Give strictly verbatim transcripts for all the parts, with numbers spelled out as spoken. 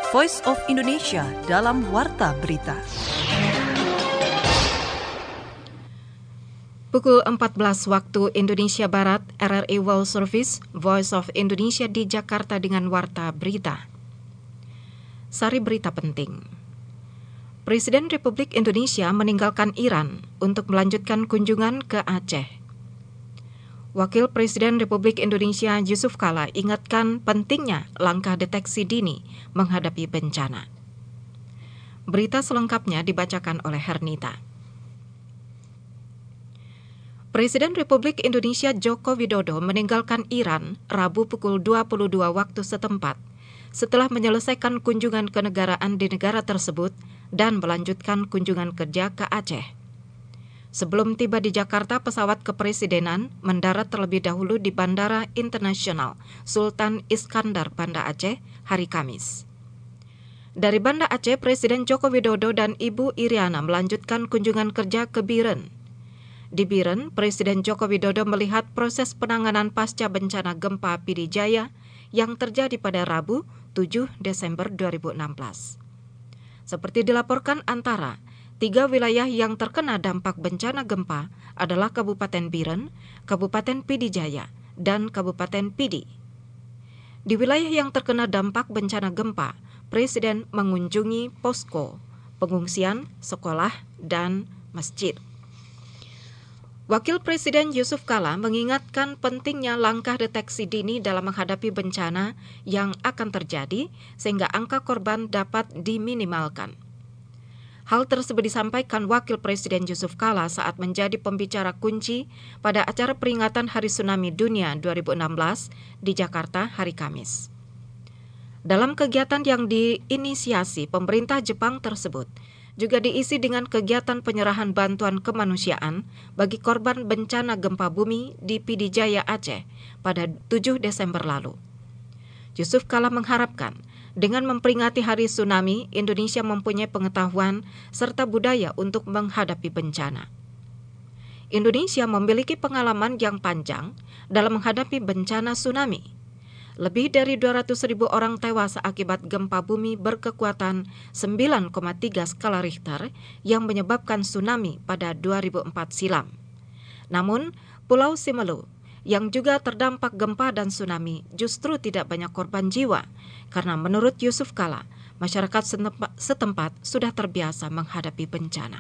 Voice of Indonesia dalam Warta Berita. Pukul empat belas waktu Indonesia Barat, R R I World Service, Voice of Indonesia di Jakarta dengan Warta Berita. Sari berita penting. Presiden Republik Indonesia meninggalkan Iran untuk melanjutkan kunjungan ke Aceh. Wakil Presiden Republik Indonesia Yusuf Kala ingatkan pentingnya langkah deteksi dini menghadapi bencana. Berita selengkapnya dibacakan oleh Hernita. Presiden Republik Indonesia Joko Widodo meninggalkan Iran Rabu pukul dua puluh dua waktu setempat setelah menyelesaikan kunjungan kenegaraan di negara tersebut dan melanjutkan kunjungan kerja ke Aceh. Sebelum tiba di Jakarta, pesawat kepresidenan mendarat terlebih dahulu di Bandara Internasional Sultan Iskandar, Banda Aceh, hari Kamis. Dari Banda Aceh, Presiden Joko Widodo dan Ibu Iriana melanjutkan kunjungan kerja ke Biren. Di Biren, Presiden Joko Widodo melihat proses penanganan pasca bencana gempa Pidijaya yang terjadi pada Rabu, tujuh Desember dua ribu enam belas. Seperti dilaporkan Antara, tiga wilayah yang terkena dampak bencana gempa adalah Kabupaten Biren, Kabupaten Pidijaya, dan Kabupaten Pidi. Di wilayah yang terkena dampak bencana gempa, Presiden mengunjungi posko, pengungsian, sekolah, dan masjid. Wakil Presiden Yusuf Kala mengingatkan pentingnya langkah deteksi dini dalam menghadapi bencana yang akan terjadi sehingga angka korban dapat diminimalkan. Hal tersebut disampaikan Wakil Presiden Yusuf Kala saat menjadi pembicara kunci pada acara peringatan Hari Tsunami Dunia dua ribu enam belas di Jakarta hari Kamis. Dalam kegiatan yang diinisiasi pemerintah Jepang tersebut, juga diisi dengan kegiatan penyerahan bantuan kemanusiaan bagi korban bencana gempa bumi di Pidijaya Aceh pada tujuh Desember lalu. Yusuf Kala mengharapkan dengan memperingati Hari Tsunami, Indonesia mempunyai pengetahuan serta budaya untuk menghadapi bencana. Indonesia memiliki pengalaman yang panjang dalam menghadapi bencana tsunami. Lebih dari dua ratus ribu orang tewas akibat gempa bumi berkekuatan sembilan koma tiga skala Richter yang menyebabkan tsunami pada dua ribu empat silam. Namun, Pulau Simelu yang juga terdampak gempa dan tsunami justru tidak banyak korban jiwa, karena menurut Yusuf Kala, masyarakat setempat sudah terbiasa menghadapi bencana.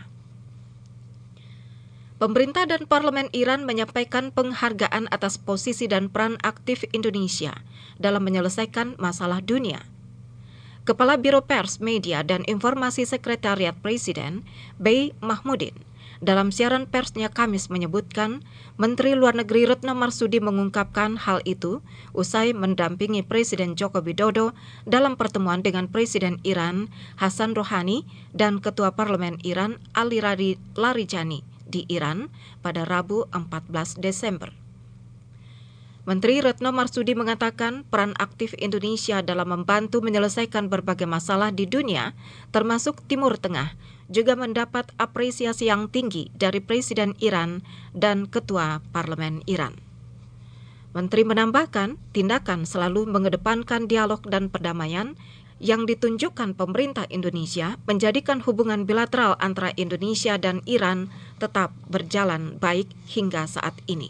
Pemerintah dan Parlemen Iran menyampaikan penghargaan atas posisi dan peran aktif Indonesia dalam menyelesaikan masalah dunia. Kepala Biro Pers, Media, dan Informasi Sekretariat Presiden, Bey Mahmudin, dalam siaran persnya Kamis menyebutkan Menteri Luar Negeri Retno Marsudi mengungkapkan hal itu usai mendampingi Presiden Joko Widodo dalam pertemuan dengan Presiden Iran Hassan Rouhani dan Ketua Parlemen Iran Ali Larijani di Iran pada Rabu empat belas Desember. Menteri Retno Marsudi mengatakan peran aktif Indonesia dalam membantu menyelesaikan berbagai masalah di dunia, termasuk Timur Tengah, juga mendapat apresiasi yang tinggi dari Presiden Iran dan Ketua Parlemen Iran. Menteri menambahkan, tindakan selalu mengedepankan dialog dan perdamaian yang ditunjukkan pemerintah Indonesia menjadikan hubungan bilateral antara Indonesia dan Iran tetap berjalan baik hingga saat ini.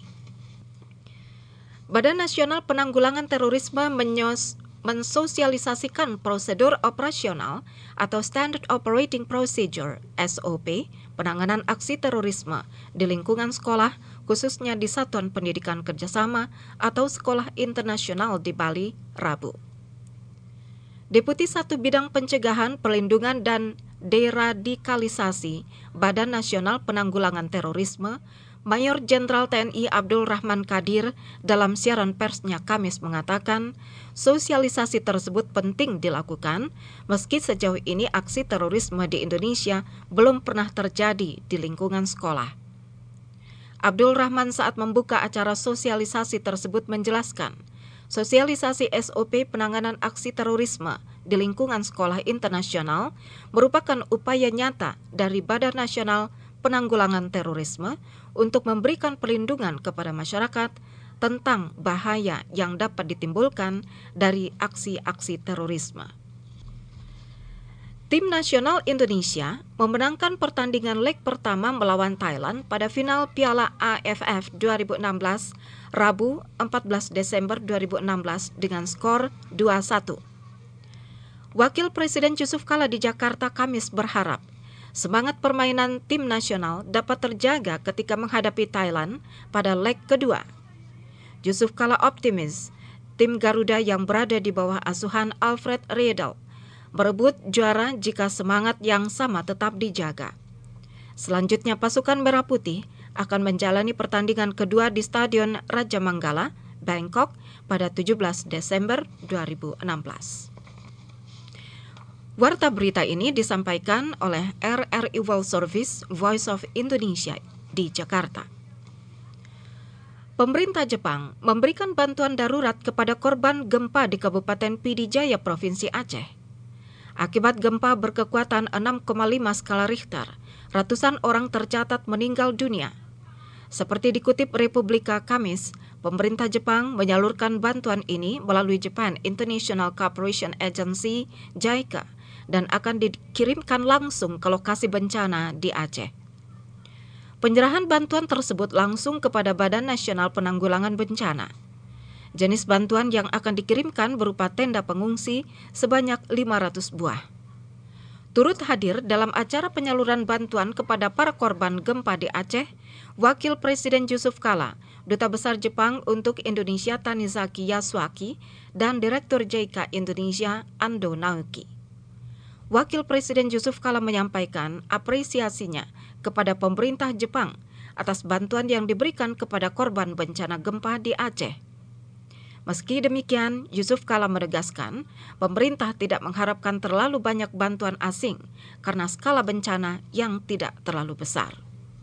Badan Nasional Penanggulangan Terorisme menyos, mensosialisasikan prosedur operasional atau Standard Operating Procedure S O P penanganan aksi terorisme di lingkungan sekolah, khususnya di Satuan Pendidikan Kerjasama atau Sekolah Internasional di Bali, Rabu. Deputi satu Bidang Pencegahan, Perlindungan, dan Deradikalisasi Badan Nasional Penanggulangan Terorisme, Mayor Jenderal T N I Abdul Rahman Kadir dalam siaran persnya Kamis mengatakan, sosialisasi tersebut penting dilakukan meski sejauh ini aksi terorisme di Indonesia belum pernah terjadi di lingkungan sekolah. Abdul Rahman saat membuka acara sosialisasi tersebut menjelaskan, sosialisasi S O P penanganan aksi terorisme di lingkungan sekolah internasional merupakan upaya nyata dari Badan Nasional Penanggulangan Terorisme untuk memberikan perlindungan kepada masyarakat tentang bahaya yang dapat ditimbulkan dari aksi-aksi terorisme. Tim nasional Indonesia memenangkan pertandingan leg pertama melawan Thailand pada final Piala A F F dua ribu enam belas Rabu empat belas Desember dua ribu enam belas dengan skor dua satu. Wakil Presiden Yusuf Kala di Jakarta Kamis berharap semangat permainan tim nasional dapat terjaga ketika menghadapi Thailand pada leg kedua. Yusuf Kala optimis tim Garuda yang berada di bawah asuhan Alfred Riedel merebut juara jika semangat yang sama tetap dijaga. Selanjutnya pasukan Merah Putih akan menjalani pertandingan kedua di Stadion Raja Manggala, Bangkok pada tujuh belas Desember dua ribu enam belas. Warta berita ini disampaikan oleh R R I World Service Voice of Indonesia di Jakarta. Pemerintah Jepang memberikan bantuan darurat kepada korban gempa di Kabupaten Pidijaya, Provinsi Aceh. Akibat gempa berkekuatan enam koma lima skala Richter, ratusan orang tercatat meninggal dunia. Seperti dikutip Republika Kamis, pemerintah Jepang menyalurkan bantuan ini melalui Japan International Cooperation Agency (J I C A) dan akan dikirimkan langsung ke lokasi bencana di Aceh. Penyerahan bantuan tersebut langsung kepada Badan Nasional Penanggulangan Bencana. Jenis bantuan yang akan dikirimkan berupa tenda pengungsi sebanyak lima ratus buah. Turut hadir dalam acara penyaluran bantuan kepada para korban gempa di Aceh, Wakil Presiden Yusuf Kala, Duta Besar Jepang untuk Indonesia Tanizaki Yasuaki, dan Direktur J I C A Indonesia Ando Naoki. Wakil Presiden Yusuf Kala menyampaikan apresiasinya kepada pemerintah Jepang atas bantuan yang diberikan kepada korban bencana gempa di Aceh. Meski demikian, Yusuf Kala menegaskan, pemerintah tidak mengharapkan terlalu banyak bantuan asing karena skala bencana yang tidak terlalu besar.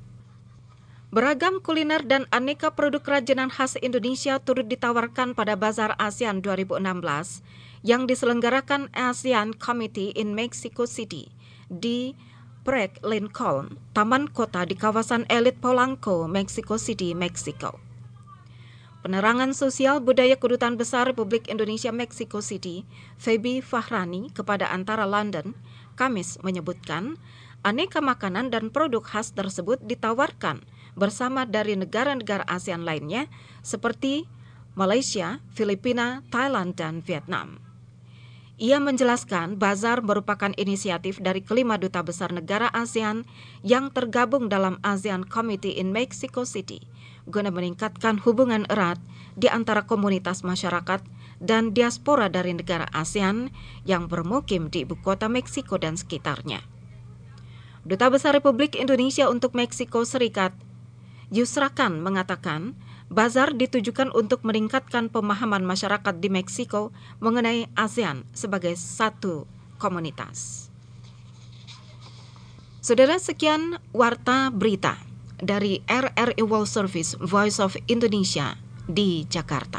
Beragam kuliner dan aneka produk kerajinan khas Indonesia turut ditawarkan pada Bazar ASEAN dua ribu enam belas yang diselenggarakan ASEAN Committee in Mexico City di Parque Lincoln, taman kota di kawasan elit Polanco, Mexico City, Meksiko. Penerangan Sosial Budaya Kedutaan Besar Republik Indonesia Mexico City, Feby Fahrani, kepada Antara London, Kamis menyebutkan, aneka makanan dan produk khas tersebut ditawarkan bersama dari negara-negara ASEAN lainnya seperti Malaysia, Filipina, Thailand, dan Vietnam. Ia menjelaskan bazar merupakan inisiatif dari kelima duta besar negara ASEAN yang tergabung dalam ASEAN Committee in Mexico City guna meningkatkan hubungan erat di antara komunitas masyarakat dan diaspora dari negara ASEAN yang bermukim di ibu kota Meksiko dan sekitarnya. Duta Besar Republik Indonesia untuk Meksiko Serikat, Yusra Khan, mengatakan, bazar ditujukan untuk meningkatkan pemahaman masyarakat di Meksiko mengenai ASEAN sebagai satu komunitas. Saudara, sekian Warta Berita dari R R I World Service Voice of Indonesia di Jakarta.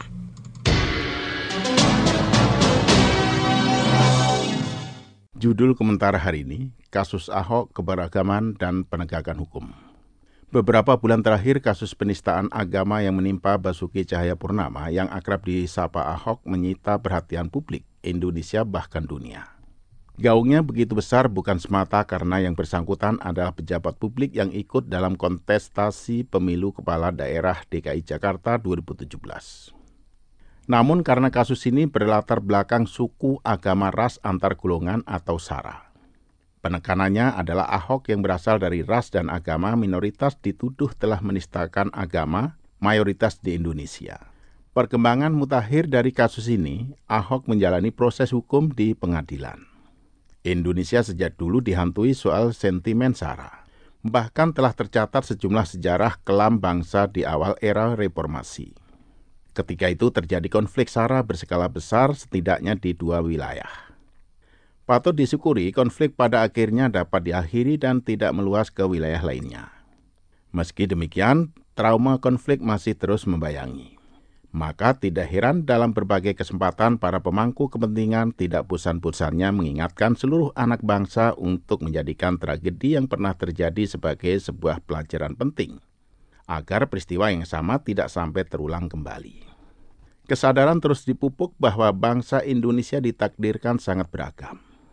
Judul komentar hari ini, kasus Ahok, keberagaman, dan penegakan hukum. Beberapa bulan terakhir, kasus penistaan agama yang menimpa Basuki Cahayapurnama yang akrab disapa Ahok menyita perhatian publik, Indonesia bahkan dunia. Gaungnya begitu besar bukan semata karena yang bersangkutan adalah pejabat publik yang ikut dalam kontestasi pemilu kepala daerah D K I Jakarta dua ribu tujuh belas. Namun karena kasus ini berlatar belakang suku, agama, ras, antar golongan atau SARA. Penekanannya adalah Ahok yang berasal dari ras dan agama minoritas dituduh telah menistakan agama mayoritas di Indonesia. Perkembangan mutakhir dari kasus ini, Ahok menjalani proses hukum di pengadilan. Indonesia sejak dulu dihantui soal sentimen SARA. Bahkan telah tercatat sejumlah sejarah kelam bangsa di awal era reformasi. Ketika itu terjadi konflik SARA berskala besar setidaknya di dua wilayah. Patut disyukuri konflik pada akhirnya dapat diakhiri dan tidak meluas ke wilayah lainnya. Meski demikian, trauma konflik masih terus membayangi. Maka tidak heran dalam berbagai kesempatan para pemangku kepentingan tidak bosan-bosannya mengingatkan seluruh anak bangsa untuk menjadikan tragedi yang pernah terjadi sebagai sebuah pelajaran penting, agar peristiwa yang sama tidak sampai terulang kembali. Kesadaran terus dipupuk bahwa bangsa Indonesia ditakdirkan sangat beragam.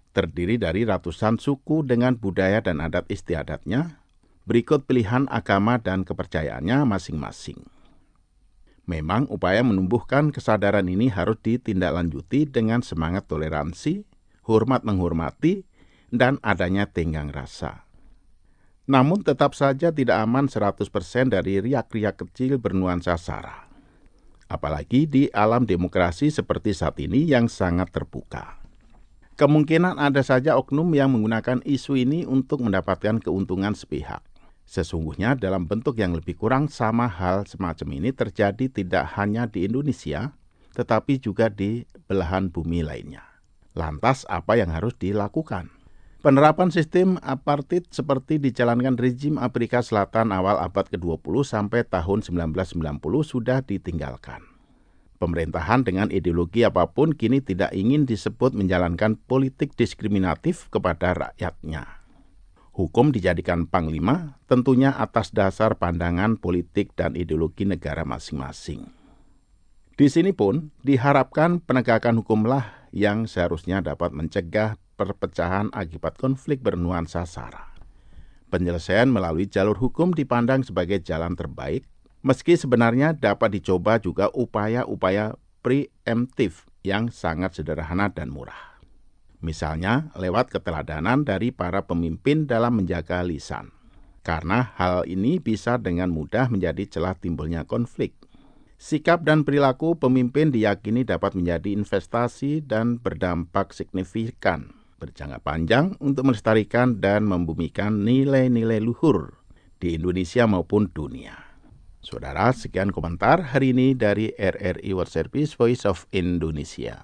terdiri dari ratusan suku dengan budaya dan adat istiadatnya. Berikut pilihan agama dan kepercayaannya masing-masing. Memang upaya menumbuhkan kesadaran ini harus ditindaklanjuti dengan semangat toleransi, hormat menghormati, dan adanya tenggang rasa. Namun tetap saja tidak aman seratus persen dari riak-riak kecil bernuansa sara. Apalagi di alam demokrasi seperti saat ini yang sangat terbuka. Kemungkinan ada saja oknum yang menggunakan isu ini untuk mendapatkan keuntungan sepihak. Sesungguhnya dalam bentuk yang lebih kurang sama hal semacam ini terjadi tidak hanya di Indonesia, tetapi juga di belahan bumi lainnya. Lantas apa yang harus dilakukan? Penerapan sistem apartheid seperti dijalankan rezim Afrika Selatan awal abad kedua puluh sampai tahun sembilan belas sembilan puluh sudah ditinggalkan. Pemerintahan dengan ideologi apapun kini tidak ingin disebut menjalankan politik diskriminatif kepada rakyatnya. Hukum dijadikan panglima, tentunya atas dasar pandangan politik dan ideologi negara masing-masing. Di sini pun diharapkan penegakan hukumlah yang seharusnya dapat mencegah perpecahan akibat konflik bernuansa sara. Penyelesaian melalui jalur hukum dipandang sebagai jalan terbaik, meski sebenarnya dapat dicoba juga upaya-upaya preemptif yang sangat sederhana dan murah. Misalnya lewat keteladanan dari para pemimpin dalam menjaga lisan. Karena hal ini bisa dengan mudah menjadi celah timbulnya konflik. Sikap dan perilaku pemimpin diyakini dapat menjadi investasi dan berdampak signifikan berjangka panjang untuk melestarikan dan membumikan nilai-nilai luhur di Indonesia maupun dunia. Saudara, sekian komentar hari ini dari R R I World Service Voice of Indonesia.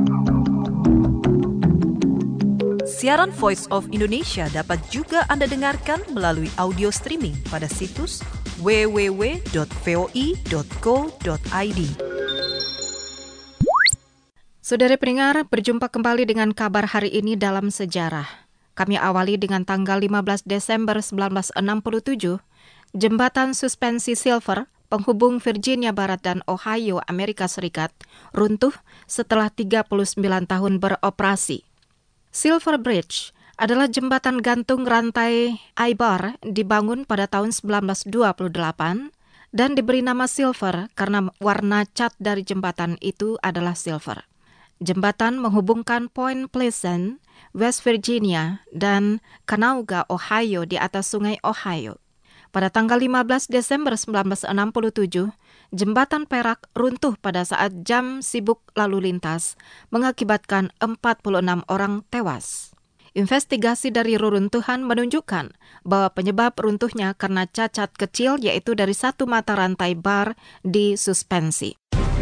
Siaran Voice of Indonesia dapat juga Anda dengarkan melalui audio streaming pada situs w w w dot voi dot co dot i d. Saudara pendengar, berjumpa kembali dengan kabar hari ini dalam sejarah. Kami awali dengan tanggal lima belas Desember seribu sembilan ratus enam puluh tujuh, jembatan suspensi Silver, penghubung Virginia Barat dan Ohio, Amerika Serikat, runtuh setelah tiga puluh sembilan tahun beroperasi. Silver Bridge adalah jembatan gantung rantai I-bar dibangun pada tahun seribu sembilan ratus dua puluh delapan dan diberi nama Silver karena warna cat dari jembatan itu adalah silver. Jembatan menghubungkan Point Pleasant, West Virginia, dan Kanauga, Ohio di atas sungai Ohio. Pada tanggal lima belas Desember seribu sembilan ratus enam puluh tujuh, jembatan perak runtuh pada saat jam sibuk lalu lintas, mengakibatkan empat puluh enam orang tewas. Investigasi dari reruntuhan menunjukkan bahwa penyebab runtuhnya karena cacat kecil, yaitu dari satu mata rantai bar di suspensi.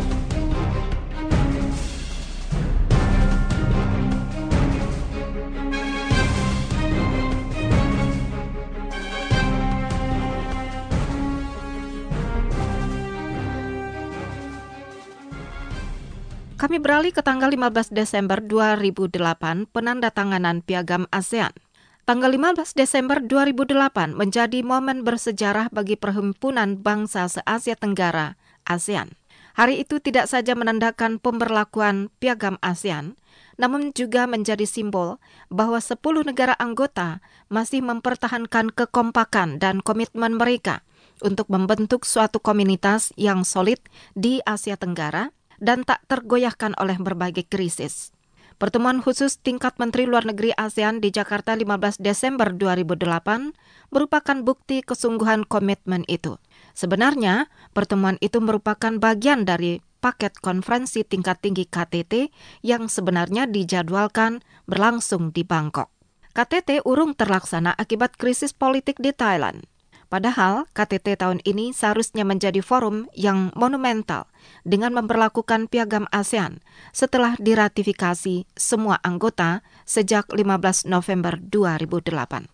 Kami beralih ke tanggal lima belas Desember dua ribu delapan, penandatanganan Piagam ASEAN. Tanggal lima belas Desember dua ribu delapan menjadi momen bersejarah bagi Perhimpunan Bangsa se-Asia Tenggara, ASEAN. Hari itu tidak saja menandakan pemberlakuan Piagam ASEAN, namun juga menjadi simbol bahwa sepuluh negara anggota masih mempertahankan kekompakan dan komitmen mereka untuk membentuk suatu komunitas yang solid di Asia Tenggara dan tak tergoyahkan oleh berbagai krisis. Pertemuan khusus tingkat Menteri Luar Negeri ASEAN di Jakarta lima belas Desember dua ribu delapan merupakan bukti kesungguhan komitmen itu. Sebenarnya, pertemuan itu merupakan bagian dari paket konferensi tingkat tinggi K T T yang sebenarnya dijadwalkan berlangsung di Bangkok. K T T urung terlaksana akibat krisis politik di Thailand. Padahal K T T tahun ini seharusnya menjadi forum yang monumental dengan memperlakukan Piagam ASEAN setelah diratifikasi semua anggota sejak lima belas November dua ribu delapan.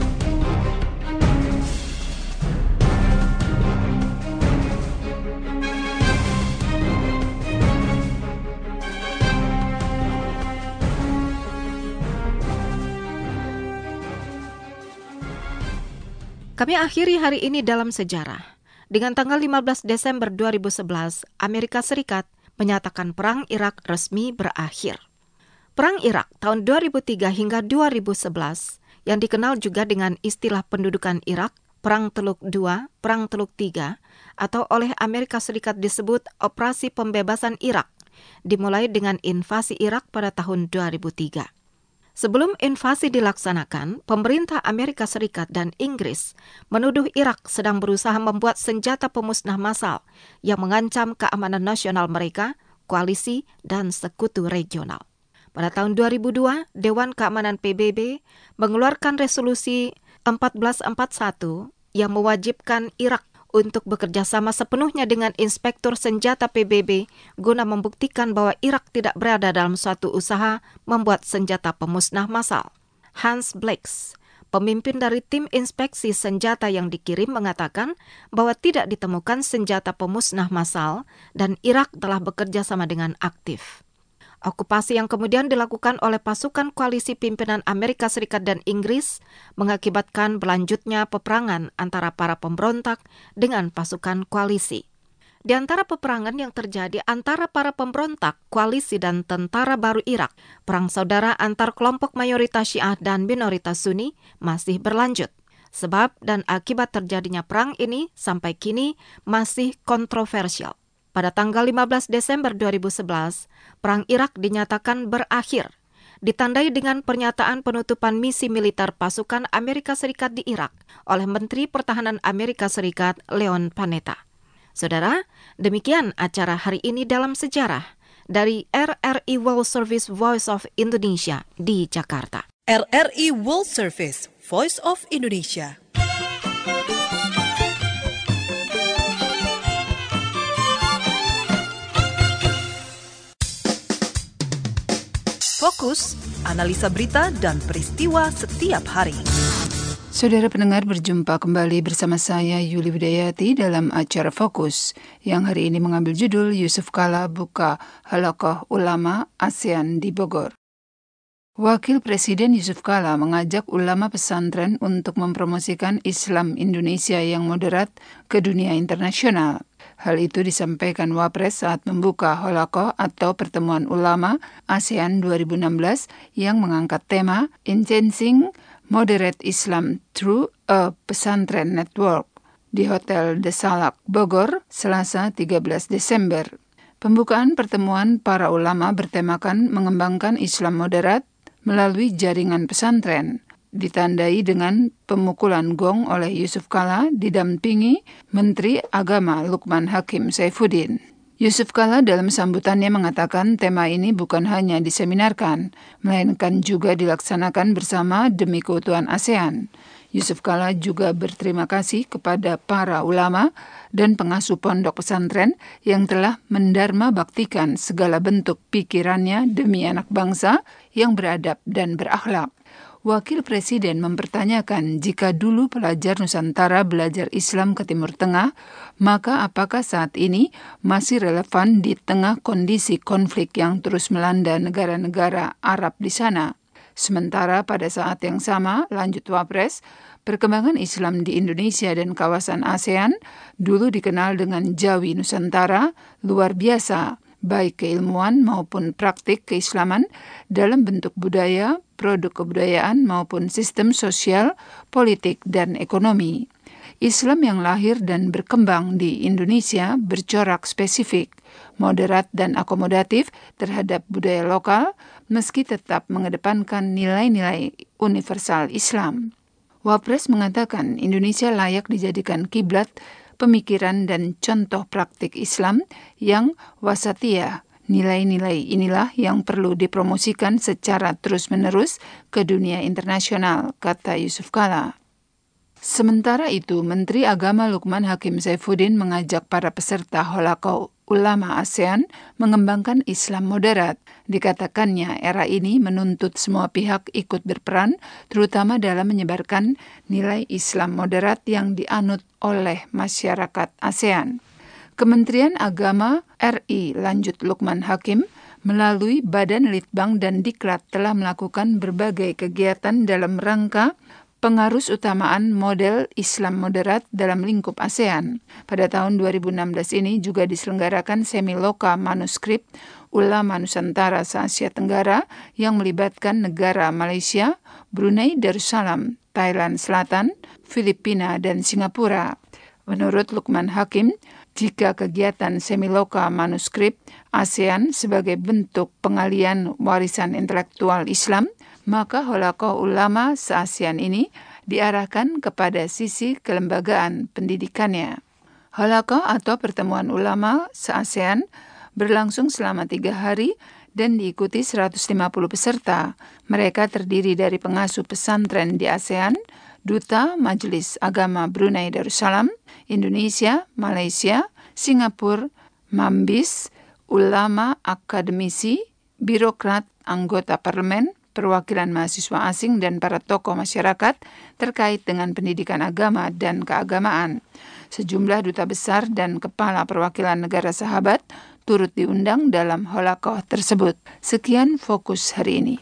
Kami akhiri hari ini dalam sejarah. Dengan tanggal lima belas Desember dua ribu sebelas, Amerika Serikat menyatakan Perang Irak resmi berakhir. Perang Irak tahun dua ribu tiga hingga dua ribu sebelas, yang dikenal juga dengan istilah pendudukan Irak, Perang Teluk dua, Perang Teluk tiga, atau oleh Amerika Serikat disebut Operasi Pembebasan Irak, dimulai dengan invasi Irak pada tahun dua ribu tiga. Sebelum invasi dilaksanakan, pemerintah Amerika Serikat dan Inggris menuduh Irak sedang berusaha membuat senjata pemusnah massal yang mengancam keamanan nasional mereka, koalisi, dan sekutu regional. Pada tahun dua ribu dua, Dewan Keamanan P B B mengeluarkan resolusi empat belas empat puluh satu yang mewajibkan Irak untuk bekerja sama sepenuhnya dengan Inspektur Senjata P B B guna membuktikan bahwa Irak tidak berada dalam suatu usaha membuat senjata pemusnah massal. Hans Blix, pemimpin dari tim inspeksi senjata yang dikirim, mengatakan bahwa tidak ditemukan senjata pemusnah massal dan Irak telah bekerja sama dengan aktif. Okupasi yang kemudian dilakukan oleh pasukan koalisi pimpinan Amerika Serikat dan Inggris mengakibatkan berlanjutnya peperangan antara para pemberontak dengan pasukan koalisi. Di antara peperangan yang terjadi antara para pemberontak, koalisi dan tentara baru Irak, perang saudara antar kelompok mayoritas Syiah dan minoritas Sunni masih berlanjut. Sebab dan akibat terjadinya perang ini sampai kini masih kontroversial. Pada tanggal lima belas Desember dua ribu sebelas, Perang Irak dinyatakan berakhir, ditandai dengan pernyataan penutupan misi militer pasukan Amerika Serikat di Irak oleh Menteri Pertahanan Amerika Serikat Leon Panetta. Saudara, demikian acara hari ini dalam sejarah dari R R I World Service Voice of Indonesia di Jakarta. R R I World Service Voice of Indonesia. Fokus, analisa berita dan peristiwa setiap hari. Saudara pendengar, berjumpa kembali bersama saya Yuli Widayati dalam acara Fokus yang hari ini mengambil judul Yusuf Kala buka Halaqah Ulama ASEAN di Bogor. Wakil Presiden Yusuf Kala mengajak ulama pesantren untuk mempromosikan Islam Indonesia yang moderat ke dunia internasional. Hal itu disampaikan Wapres saat membuka Halaqah atau Pertemuan Ulama ASEAN dua ribu enam belas yang mengangkat tema Enhancing Moderate Islam Through a Pesantren Network di Hotel The Salak, Bogor, Selasa tiga belas Desember. Pembukaan pertemuan para ulama bertemakan mengembangkan Islam moderat melalui jaringan pesantren, ditandai dengan pemukulan gong oleh Yusuf Kala didampingi Menteri Agama Lukman Hakim Saifuddin. Yusuf Kala dalam sambutannya mengatakan tema ini bukan hanya diseminarkan, melainkan juga dilaksanakan bersama demi keutuhan ASEAN. Yusuf Kala juga berterima kasih kepada para ulama dan pengasuh pondok pesantren yang telah mendarma baktikan segala bentuk pikirannya demi anak bangsa yang beradab dan berakhlak. Wakil Presiden mempertanyakan jika dulu pelajar Nusantara belajar Islam ke Timur Tengah, maka apakah saat ini masih relevan di tengah kondisi konflik yang terus melanda negara-negara Arab di sana? Sementara pada saat yang sama, lanjut Wapres, perkembangan Islam di Indonesia dan kawasan ASEAN dulu dikenal dengan Jawi Nusantara luar biasa, baik keilmuan maupun praktik keislaman dalam bentuk budaya, produk kebudayaan maupun sistem sosial, politik, dan ekonomi. Islam yang lahir dan berkembang di Indonesia bercorak spesifik, moderat dan akomodatif terhadap budaya lokal, meski tetap mengedepankan nilai-nilai universal Islam. Wapres mengatakan Indonesia layak dijadikan kiblat pemikiran dan contoh praktik Islam yang wasatiyah. Nilai-nilai inilah yang perlu dipromosikan secara terus-menerus ke dunia internasional, kata Yusuf Kala. Sementara itu, Menteri Agama Lukman Hakim Saifuddin mengajak para peserta Halaqah Ulama ASEAN mengembangkan Islam moderat. Dikatakannya, era ini menuntut semua pihak ikut berperan, terutama dalam menyebarkan nilai Islam moderat yang dianut oleh masyarakat ASEAN. Kementerian Agama R I, lanjut Lukman Hakim, melalui Badan Litbang dan Diklat telah melakukan berbagai kegiatan dalam rangka pengarus utamaan model Islam moderat dalam lingkup ASEAN. Pada tahun dua ribu enam belas ini juga diselenggarakan Semiloka Manuskrip Ulama Nusantara se-Asia Tenggara yang melibatkan negara Malaysia, Brunei Darussalam, Thailand Selatan, Filipina, dan Singapura. Menurut Lukman Hakim, jika kegiatan Semiloka Manuskrip ASEAN sebagai bentuk pengalian warisan intelektual Islam, maka Halaqah Ulama se-ASEAN ini diarahkan kepada sisi kelembagaan pendidikannya. Halaqah atau pertemuan ulama se-ASEAN berlangsung selama tiga hari dan diikuti seratus lima puluh peserta. Mereka terdiri dari pengasuh pesantren di ASEAN, Duta Majelis Agama Brunei Darussalam, Indonesia, Malaysia, Singapura, Mambis, ulama, akademisi, birokrat, anggota parlemen, perwakilan mahasiswa asing, dan para tokoh masyarakat terkait dengan pendidikan agama dan keagamaan. Sejumlah duta besar dan kepala perwakilan negara sahabat turut diundang dalam Halaqah tersebut. Sekian fokus hari ini.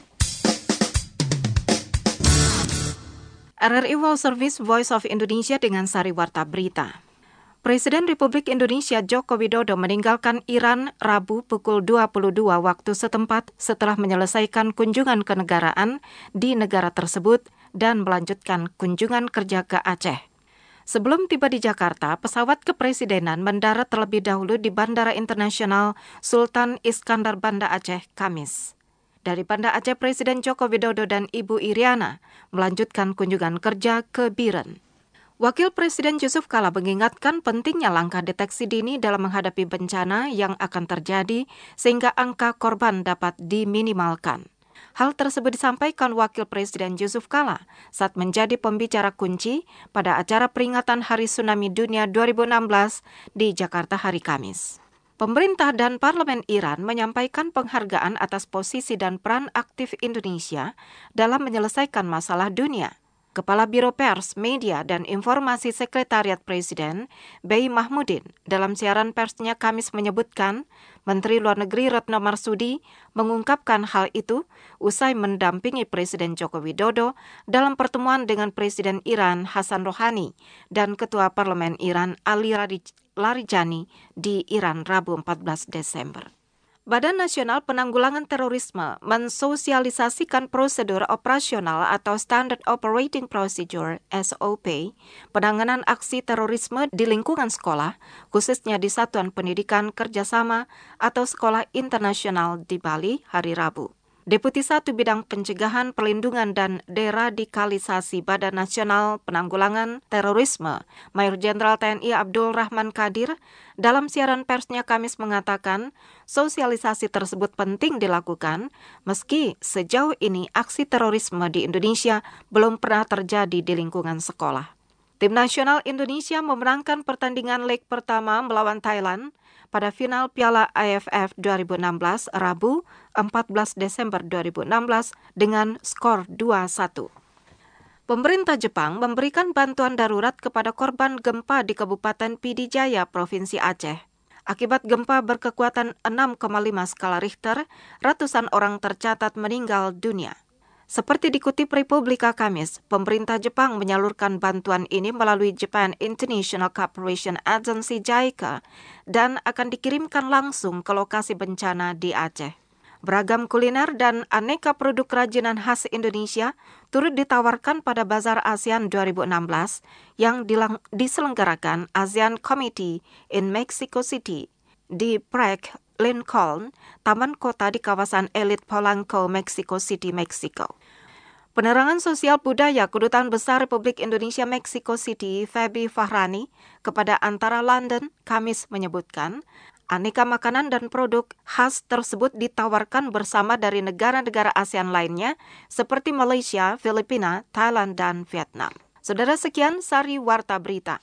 R R I World Service Voice of Indonesia dengan sari warta berita. Presiden Republik Indonesia Joko Widodo meninggalkan Iran Rabu pukul dua puluh dua waktu setempat setelah menyelesaikan kunjungan kenegaraan di negara tersebut dan melanjutkan kunjungan kerja ke Aceh. Sebelum tiba di Jakarta, pesawat kepresidenan mendarat terlebih dahulu di Bandara Internasional Sultan Iskandar Banda Aceh, Kamis. Dari Banda Aceh, Presiden Joko Widodo dan Ibu Iriana melanjutkan kunjungan kerja ke Biren. Wakil Presiden Yusuf Kala mengingatkan pentingnya langkah deteksi dini dalam menghadapi bencana yang akan terjadi sehingga angka korban dapat diminimalkan. Hal tersebut disampaikan Wakil Presiden Yusuf Kala saat menjadi pembicara kunci pada acara peringatan Hari Tsunami Dunia dua ribu enam belas di Jakarta hari Kamis. Pemerintah dan Parlemen Iran menyampaikan penghargaan atas posisi dan peran aktif Indonesia dalam menyelesaikan masalah dunia. Kepala Biro Pers, Media, dan Informasi Sekretariat Presiden, Bey Mahmudin, dalam siaran persnya Kamis menyebutkan, Menteri Luar Negeri Retno Marsudi mengungkapkan hal itu usai mendampingi Presiden Joko Widodo dalam pertemuan dengan Presiden Iran Hasan Rohani dan Ketua Parlemen Iran Ali Larijani di Iran Rabu empat belas Desember. Badan Nasional Penanggulangan Terorisme mensosialisasikan prosedur operasional atau Standard Operating Procedure S O P penanganan aksi terorisme di lingkungan sekolah, khususnya di Satuan Pendidikan Kerjasama atau Sekolah Internasional di Bali hari Rabu. Deputi satu Bidang Pencegahan, Perlindungan, dan Deradikalisasi Badan Nasional Penanggulangan Terorisme, Mayor Jenderal T N I Abdul Rahman Kadir, dalam siaran persnya Kamis mengatakan, sosialisasi tersebut penting dilakukan meski sejauh ini aksi terorisme di Indonesia belum pernah terjadi di lingkungan sekolah. Tim nasional Indonesia memenangkan pertandingan leg pertama melawan Thailand pada final Piala A F F dua ribu enam belas Rabu empat belas Desember dua ribu enam belas dengan skor dua satu. Pemerintah Jepang memberikan bantuan darurat kepada korban gempa di Kabupaten Pidijaya, Provinsi Aceh. Akibat gempa berkekuatan enam koma lima skala Richter, ratusan orang tercatat meninggal dunia. Seperti dikutip Republika Kamis, pemerintah Jepang menyalurkan bantuan ini melalui Japan International Cooperation Agency J I C A dan akan dikirimkan langsung ke lokasi bencana di Aceh. Beragam kuliner dan aneka produk kerajinan khas Indonesia turut ditawarkan pada Bazar ASEAN dua ribu enam belas yang dilang- diselenggarakan ASEAN Committee in Mexico City di Parque Lincoln, taman kota di kawasan elit Polanco, Mexico City, Meksiko. Penerangan Sosial Budaya Kedutaan Besar Republik Indonesia Mexico City, Feby Fahrani, kepada Antara London, Kamis menyebutkan, aneka makanan dan produk khas tersebut ditawarkan bersama dari negara-negara ASEAN lainnya seperti Malaysia, Filipina, Thailand, dan Vietnam. Saudara, sekian Sari Warta Berita.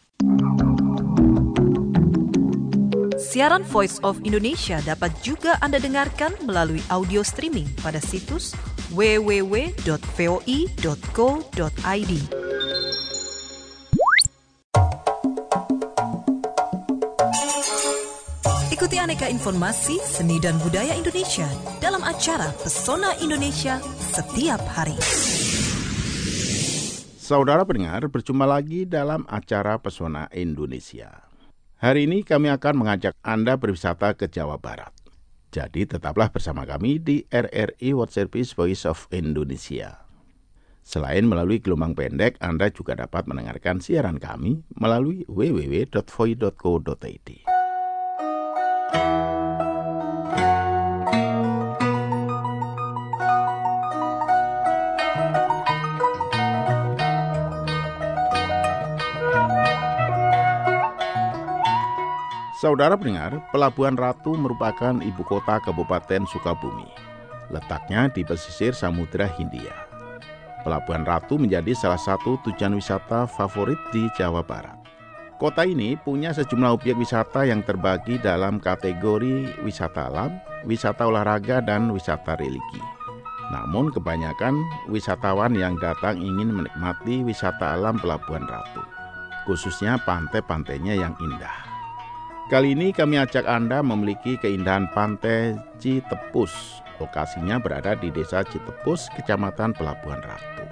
Siaran Voice of Indonesia dapat juga Anda dengarkan melalui audio streaming pada situs w w w dot voi dot co dot i d. Ikuti aneka informasi seni dan budaya Indonesia dalam acara Pesona Indonesia setiap hari. Saudara pendengar, berjumpa lagi dalam acara Pesona Indonesia. Hari ini kami akan mengajak Anda berwisata ke Jawa Barat. Jadi tetaplah bersama kami di R R I World Service Voice of Indonesia. Selain melalui gelombang pendek, Anda juga dapat mendengarkan siaran kami melalui w w w dot v o i dot co dot i d. Saudara pendengar, Pelabuhan Ratu merupakan ibu kota Kabupaten Sukabumi. Letaknya di pesisir Samudra Hindia. Pelabuhan Ratu menjadi salah satu tujuan wisata favorit di Jawa Barat. Kota ini punya sejumlah objek wisata yang terbagi dalam kategori wisata alam, wisata olahraga, dan wisata religi. Namun kebanyakan wisatawan yang datang ingin menikmati wisata alam Pelabuhan Ratu, khususnya pantai-pantainya yang indah. Kali ini kami ajak Anda memiliki keindahan Pantai Citepus. Lokasinya berada di Desa Citepus, Kecamatan Pelabuhan Ratu.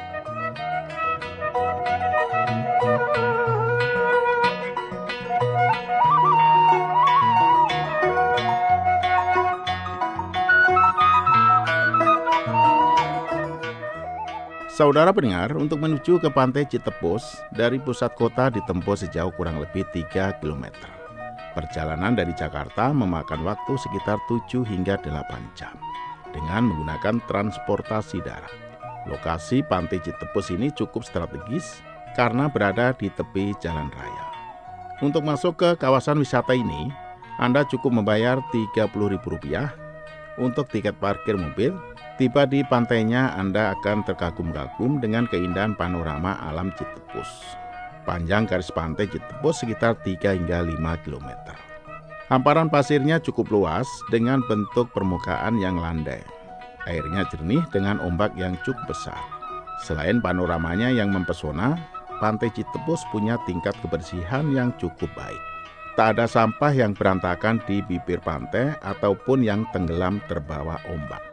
Saudara pendengar, untuk menuju ke Pantai Citepus, dari pusat kota ditempuh sejauh kurang lebih tiga kilometer. Perjalanan dari Jakarta memakan waktu sekitar tujuh hingga delapan jam dengan menggunakan transportasi darat. Lokasi Pantai Citepus ini cukup strategis karena berada di tepi jalan raya. Untuk masuk ke kawasan wisata ini, Anda cukup membayar tiga puluh ribu rupiah untuk tiket parkir mobil. Tiba di pantainya, Anda akan terkagum-kagum dengan keindahan panorama alam Citepus. Panjang garis pantai Citepus sekitar tiga hingga lima kilometer. Hamparan pasirnya cukup luas dengan bentuk permukaan yang landai. Airnya jernih dengan ombak yang cukup besar. Selain panoramanya yang mempesona, Pantai Citepus punya tingkat kebersihan yang cukup baik. Tak ada sampah yang berantakan di bibir pantai ataupun yang tenggelam terbawa ombak.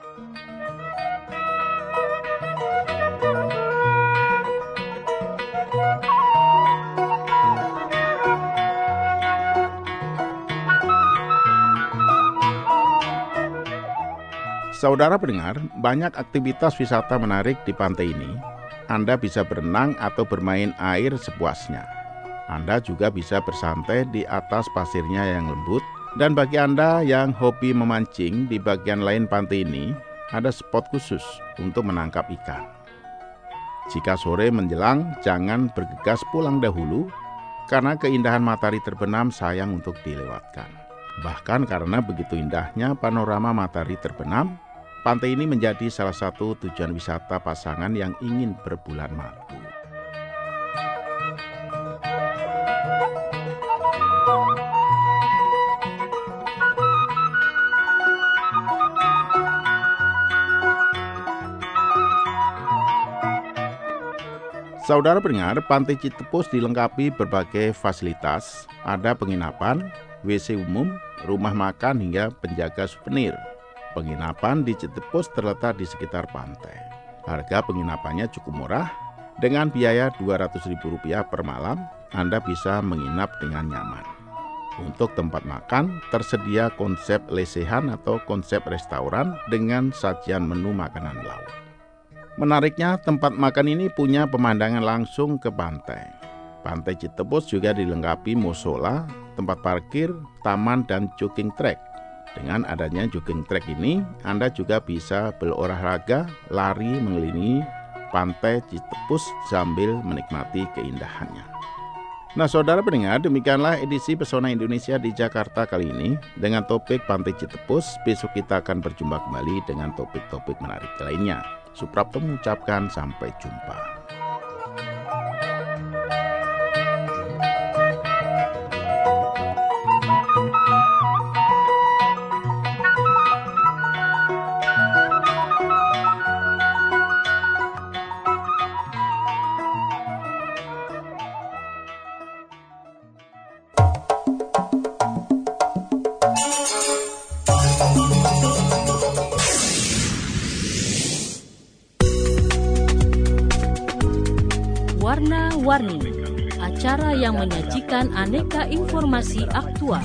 Saudara pendengar, banyak aktivitas wisata menarik di pantai ini. Anda bisa berenang atau bermain air sepuasnya. Anda juga bisa bersantai di atas pasirnya yang lembut. Dan bagi Anda yang hobi memancing, di bagian lain pantai ini ada spot khusus untuk menangkap ikan. Jika sore menjelang, jangan bergegas pulang dahulu, karena keindahan matahari terbenam sayang untuk dilewatkan. Bahkan karena begitu indahnya panorama matahari terbenam, pantai ini menjadi salah satu tujuan wisata pasangan yang ingin berbulan madu. Saudara pendengar, Pantai Citepus dilengkapi berbagai fasilitas. Ada penginapan, W C umum, rumah makan hingga penjaga souvenir. Penginapan di Citepus terletak di sekitar pantai. Harga penginapannya cukup murah. Dengan biaya dua ratus ribu rupiah per malam, Anda bisa menginap dengan nyaman. Untuk tempat makan, tersedia konsep lesehan atau konsep restoran dengan sajian menu makanan laut. Menariknya, tempat makan ini punya pemandangan langsung ke pantai. Pantai Citepus juga dilengkapi musola, tempat parkir, taman, dan jogging track. Dengan adanya jogging track ini, Anda juga bisa berolahraga, lari mengelilingi pantai Citepus sambil menikmati keindahannya. Nah, saudara pendengar, demikianlah edisi Pesona Indonesia di Jakarta kali ini dengan topik Pantai Citepus. Besok kita akan berjumpa kembali dengan topik-topik menarik lainnya. Suprapto mengucapkan sampai jumpa. Warna-Warni, acara yang menyajikan aneka informasi aktual.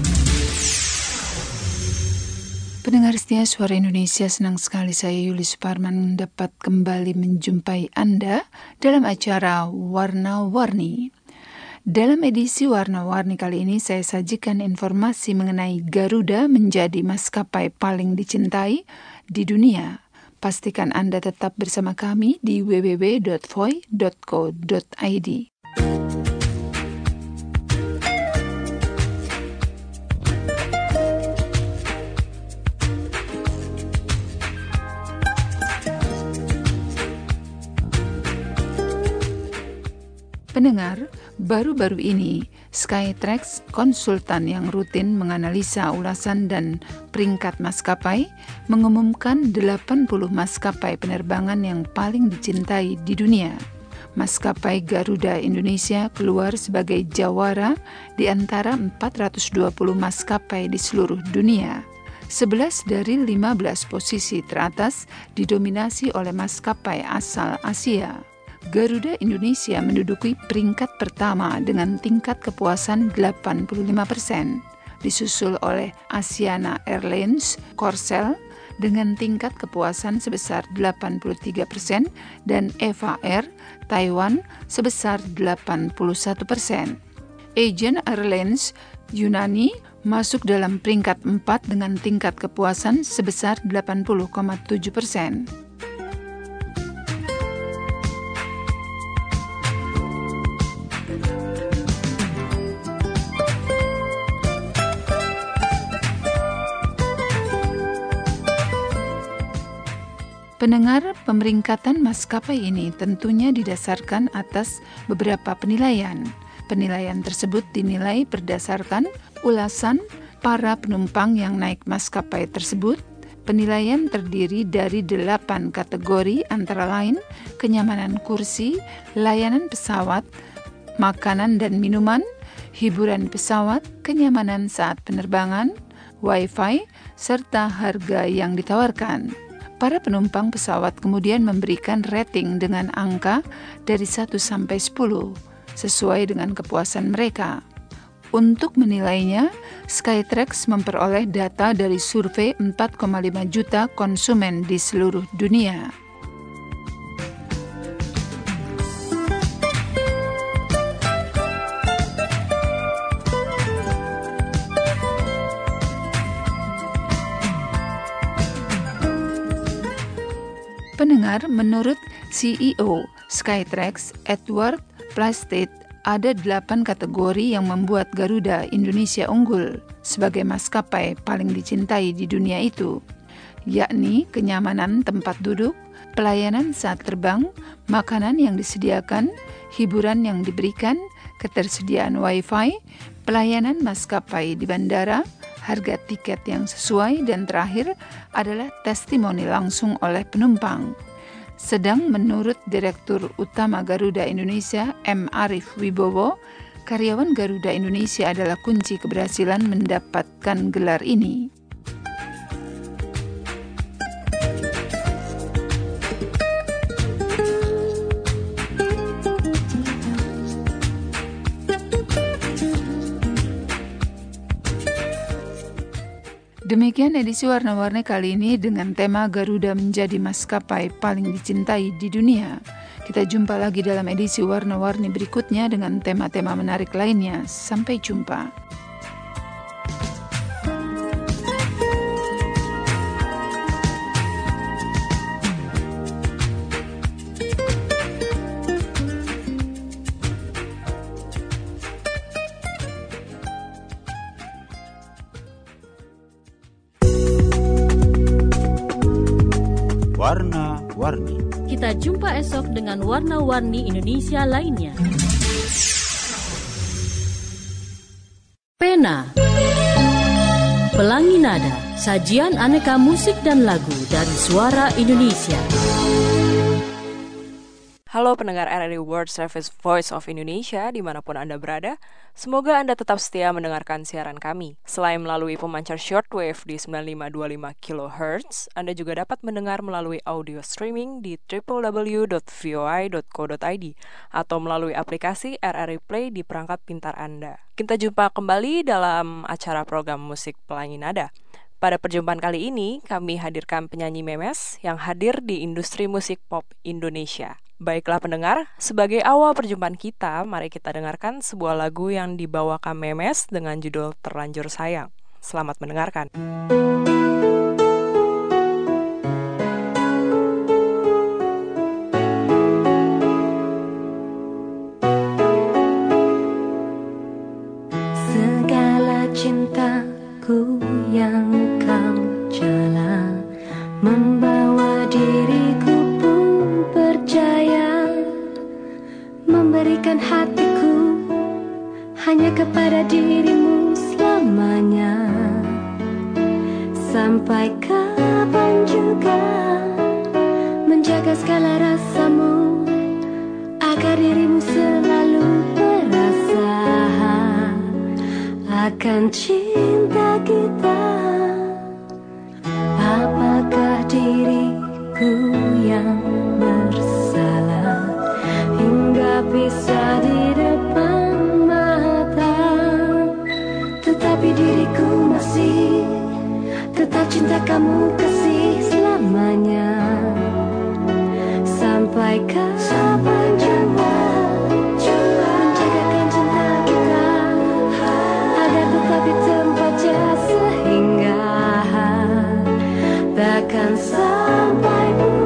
Pendengar setia Suara Indonesia, senang sekali saya Yuli Suparman dapat kembali menjumpai Anda dalam acara Warna-Warni. Dalam edisi Warna-Warni kali ini saya sajikan informasi mengenai Garuda menjadi maskapai paling dicintai di dunia. Pastikan Anda tetap bersama kami di w w w dot voi dot co dot i d. Pendengar, baru-baru ini Skytrax, konsultan yang rutin menganalisa ulasan dan peringkat maskapai, mengumumkan delapan puluh maskapai penerbangan yang paling dicintai di dunia. Maskapai Garuda Indonesia keluar sebagai jawara di antara empat ratus dua puluh maskapai di seluruh dunia. sebelas dari lima belas posisi teratas didominasi oleh maskapai asal Asia. Garuda Indonesia menduduki peringkat pertama dengan tingkat kepuasan delapan puluh lima persen, disusul oleh Asiana Airlines Korsel dengan tingkat kepuasan sebesar delapan puluh tiga persen dan Eva Air Taiwan sebesar delapan puluh satu persen. Aegean Airlines Yunani masuk dalam peringkat empat dengan tingkat kepuasan sebesar delapan puluh koma tujuh persen. Pendengar, pemeringkatan maskapai ini tentunya didasarkan atas beberapa penilaian. Penilaian tersebut dinilai berdasarkan ulasan para penumpang yang naik maskapai tersebut. Penilaian terdiri dari delapan kategori antara lain kenyamanan kursi, layanan pesawat, makanan dan minuman, hiburan pesawat, kenyamanan saat penerbangan, wifi, serta harga yang ditawarkan. Para penumpang pesawat kemudian memberikan rating dengan angka dari satu sampai sepuluh, sesuai dengan kepuasan mereka. Untuk menilainya, Skytrax memperoleh data dari survei empat koma lima juta konsumen di seluruh dunia. Pendengar, menurut C E O Skytrax, Edward Plastid, ada delapan kategori yang membuat Garuda Indonesia unggul sebagai maskapai paling dicintai di dunia itu, yakni kenyamanan tempat duduk, pelayanan saat terbang, makanan yang disediakan, hiburan yang diberikan, ketersediaan wifi, pelayanan maskapai di bandara, harga tiket yang sesuai, dan terakhir adalah testimoni langsung oleh penumpang. Sedang menurut Direktur Utama Garuda Indonesia, M. Arief Wibowo, karyawan Garuda Indonesia adalah kunci keberhasilan mendapatkan gelar ini. Demikian edisi Warna-Warni kali ini dengan tema Garuda menjadi maskapai paling dicintai di dunia. Kita jumpa lagi dalam edisi Warna-Warni berikutnya dengan tema-tema menarik lainnya. Sampai jumpa. Warna-Warni. Kita jumpa esok dengan Warna-Warni Indonesia lainnya. Pena, Pelangi Nada, sajian aneka musik dan lagu dari Suara Indonesia. Halo pendengar R R I World Service Voice of Indonesia dimanapun Anda berada, semoga Anda tetap setia mendengarkan siaran kami. Selain melalui pemancar shortwave di sembilan lima dua lima kilohertz, Anda juga dapat mendengar melalui audio streaming di w w w dot v o i dot co dot i d atau melalui aplikasi R R I Play di perangkat pintar Anda. Kita jumpa kembali dalam acara program Musik Pelangi Nada. Pada perjumpaan kali ini, kami hadirkan penyanyi Memes yang hadir di industri musik pop Indonesia. Baiklah pendengar, sebagai awal perjumpaan kita, mari kita dengarkan sebuah lagu yang dibawakan Memes dengan judul Terlanjur Sayang. Selamat mendengarkan. Segala cintaku yang kau jalan membawa diriku pun percaya, memberikan hatiku hanya kepada dirimu selamanya. Sampai kapan juga menjaga segala rasamu agar dirimu selalu merasa akan cinta kita. Apakah diriku yang bersalah hingga bisa di depan mata, tetapi diriku masih tetap cinta kamu kasih selamanya. Sampai kapan juga menjagakan cinta kita agar tetap di tempatnya sehingga takkan sampai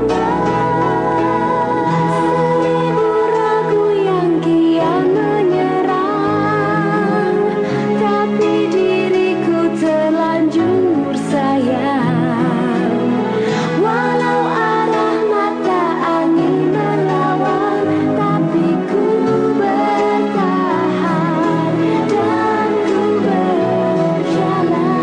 pulang. Seribu ragu yang kian menyerang, tapi diriku terlanjur sayang. Walau arah mata angin melawan, tapi ku bertahan dan ku berjalan.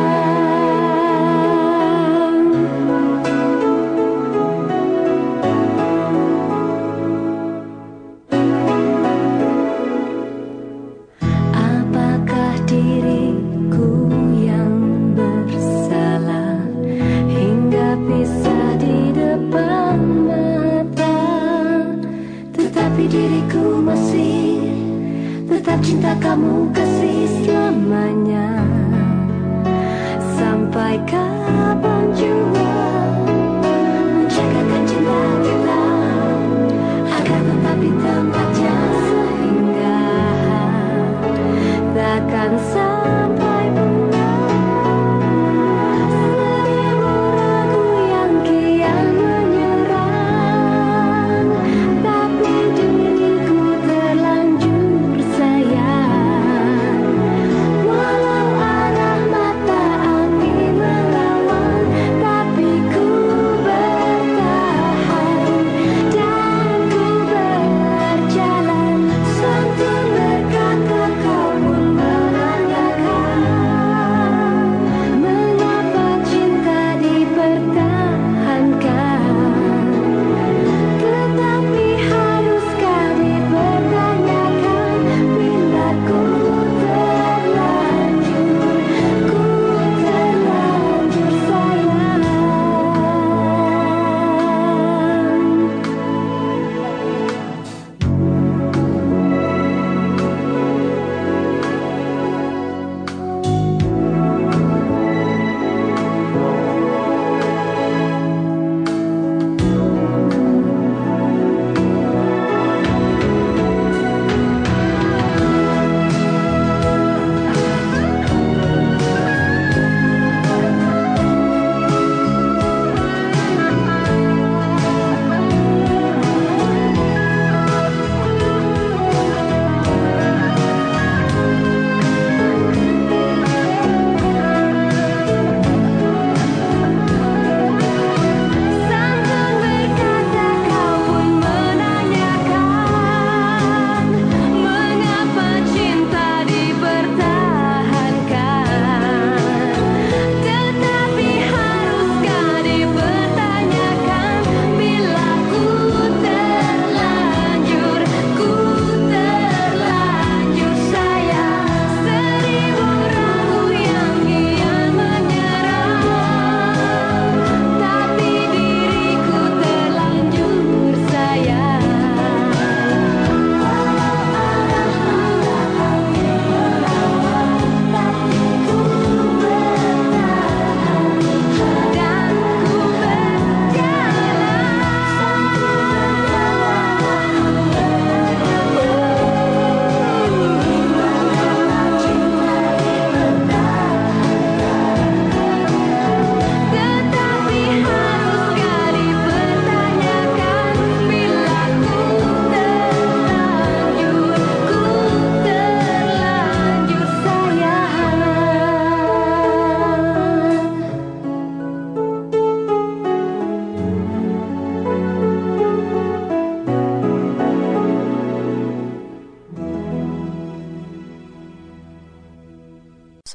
Apakah diriku yang bersalah hingga bisa di depan mata, tetapi diriku masih tetap cinta kamu kasih selamanya. Sampai kapan juga menjagakan cinta kita agar tetap di tempatnya sehingga takkan sampai pulang. Seribu ragu yang kian menyerang, tapi diriku terlanjur sayang.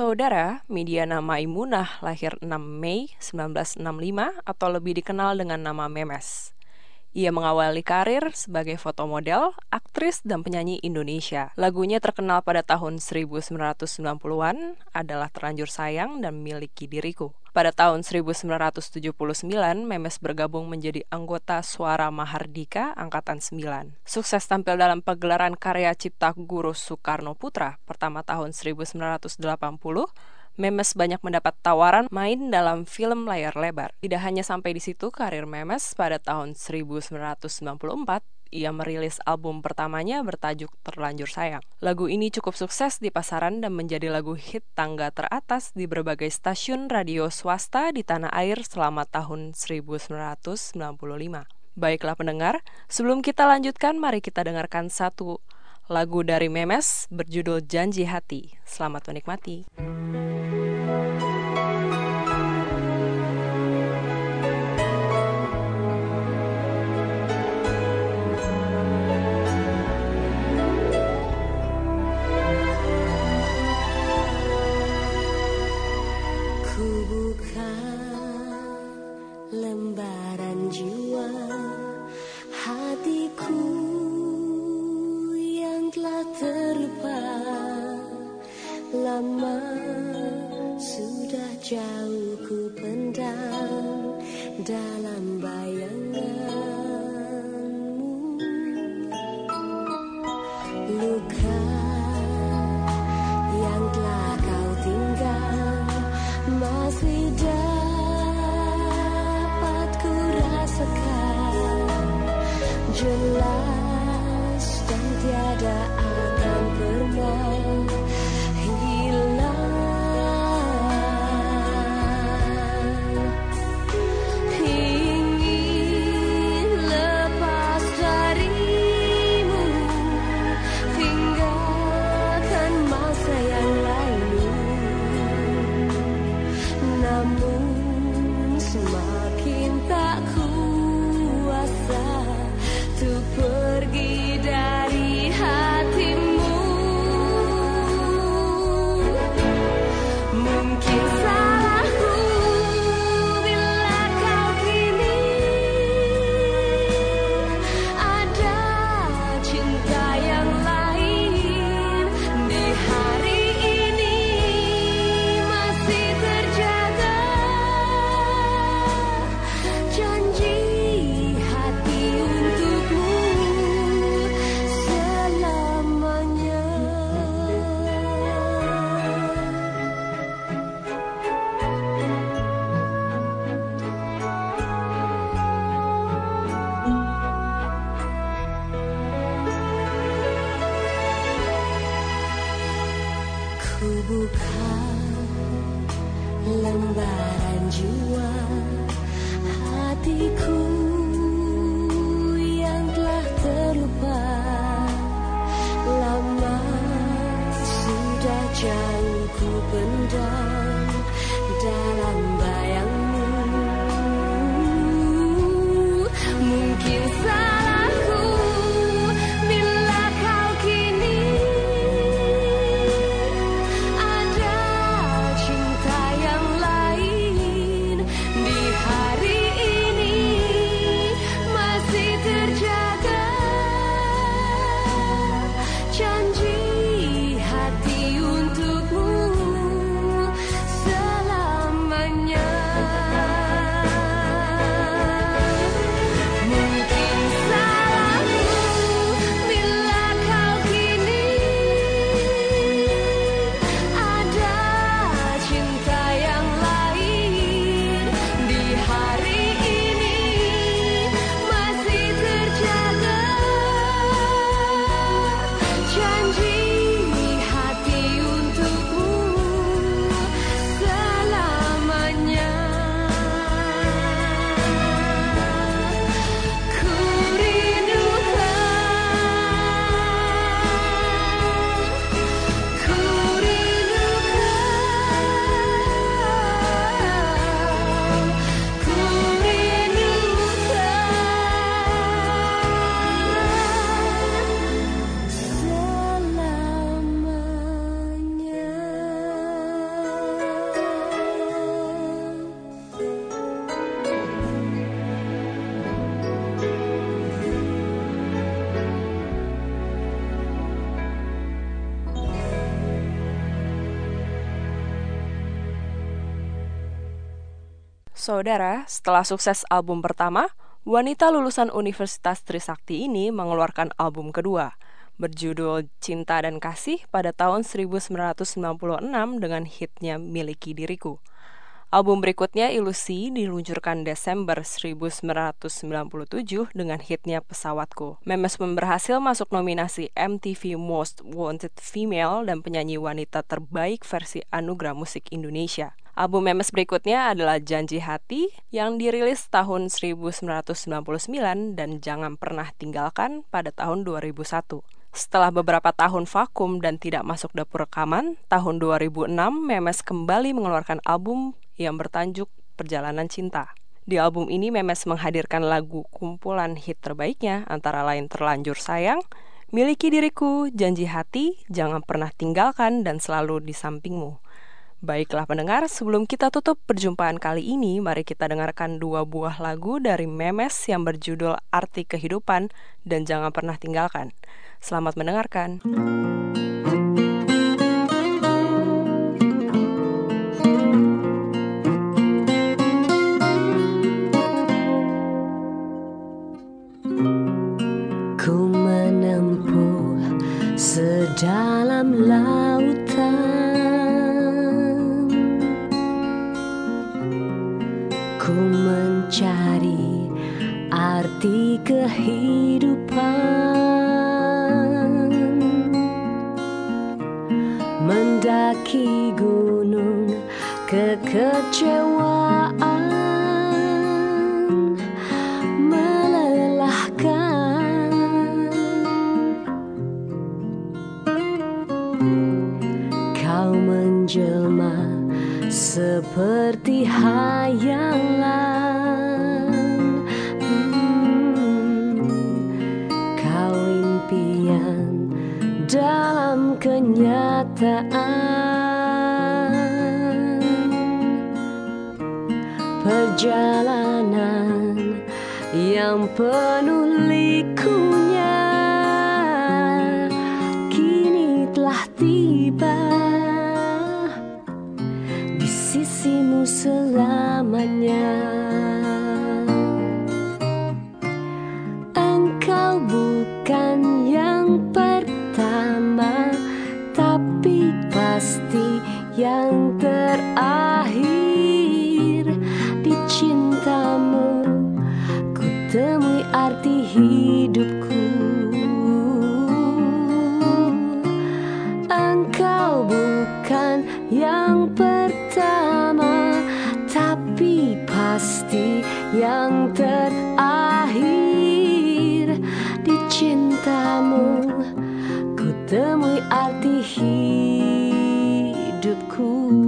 Saudara, Midiana Maimunah lahir enam Mei seribu sembilan ratus enam puluh lima atau lebih dikenal dengan nama Memes. Ia mengawali karir sebagai fotomodel, aktris, dan penyanyi Indonesia. Lagunya terkenal pada tahun seribu sembilan ratus sembilan puluhan adalah Terlanjur Sayang dan Miliki Diriku. Pada tahun seribu sembilan ratus tujuh puluh sembilan, Memes bergabung menjadi anggota Suara Mahardika Angkatan sembilan. Sukses tampil dalam pegelaran karya cipta Guru Soekarno Putra pertama tahun seribu sembilan ratus delapan puluh, Memes banyak mendapat tawaran main dalam film layar lebar. Tidak hanya sampai di situ karir Memes, pada tahun seribu sembilan ratus sembilan puluh empat, ia merilis album pertamanya bertajuk Terlanjur Sayang. Lagu ini cukup sukses di pasaran dan menjadi lagu hit tangga teratas di berbagai stasiun radio swasta di tanah air selama tahun seribu sembilan ratus sembilan puluh lima. Baiklah pendengar, sebelum kita lanjutkan, mari kita dengarkan satu lagu dari Memes berjudul Janji Hati. Selamat menikmati. Lembaran jiwa hatiku yang telah terlupa, lama sudah jauh ku pendam dalam bayanganmu. Luka yang telah kau tinggal masih dapat ku rasakan, jelas dan tiada akan pernah hilang. Ingin lepas darimu, tinggalkan masa yang lalu, namun semakin tak kuasa untuk Saudara, setelah sukses album pertama, wanita lulusan Universitas Trisakti ini mengeluarkan album kedua, berjudul Cinta dan Kasih pada tahun seribu sembilan ratus sembilan puluh enam dengan hitnya Miliki Diriku. Album berikutnya, Ilusi, diluncurkan Desember seribu sembilan ratus sembilan puluh tujuh dengan hitnya Pesawatku. Memes pun berhasil masuk nominasi M T V Most Wanted Female dan penyanyi wanita terbaik versi Anugerah Musik Indonesia. Album Memes berikutnya adalah Janji Hati yang dirilis tahun seribu sembilan ratus sembilan puluh sembilan dan Jangan Pernah Tinggalkan pada tahun dua ribu satu. Setelah beberapa tahun vakum dan tidak masuk dapur rekaman, tahun dua ribu enam Memes kembali mengeluarkan album yang bertajuk Perjalanan Cinta. Di album ini Memes menghadirkan lagu kumpulan hit terbaiknya antara lain Terlanjur Sayang, Miliki Diriku, Janji Hati, Jangan Pernah Tinggalkan, dan Selalu di Sampingmu. Baiklah pendengar, sebelum kita tutup perjumpaan kali ini, mari kita dengarkan dua buah lagu dari Memes yang berjudul Arti Kehidupan dan Jangan Pernah Tinggalkan. Selamat mendengarkan. Ku menempuh sedalam lautan, ku mencari arti kehidupan, mendaki gunung kekecewaan, melelahkan. Kau menjelma seperti hayalan, hmm, kau impian dalam kenyataan. Perjalanan yang penuh likunya kini telah tiba di sisimu selamanya. Engkau bukan yang pertama, tapi pasti yang terakhir. Di cintamu ku temui arti hidupku. Engkau bukan yang pertama, tapi pasti yang terakhir. Di cintamu ku temui arti hidupku.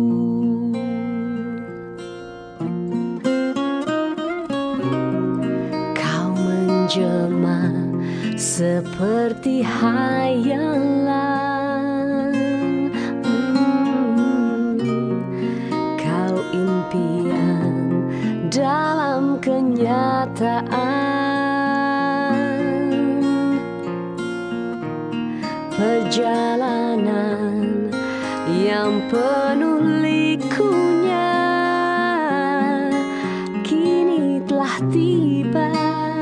Kau menjelma seperti hayalan, hmm, kau impian dalam kenyataan. Perjalanan yang penuh likunya kini telah tiba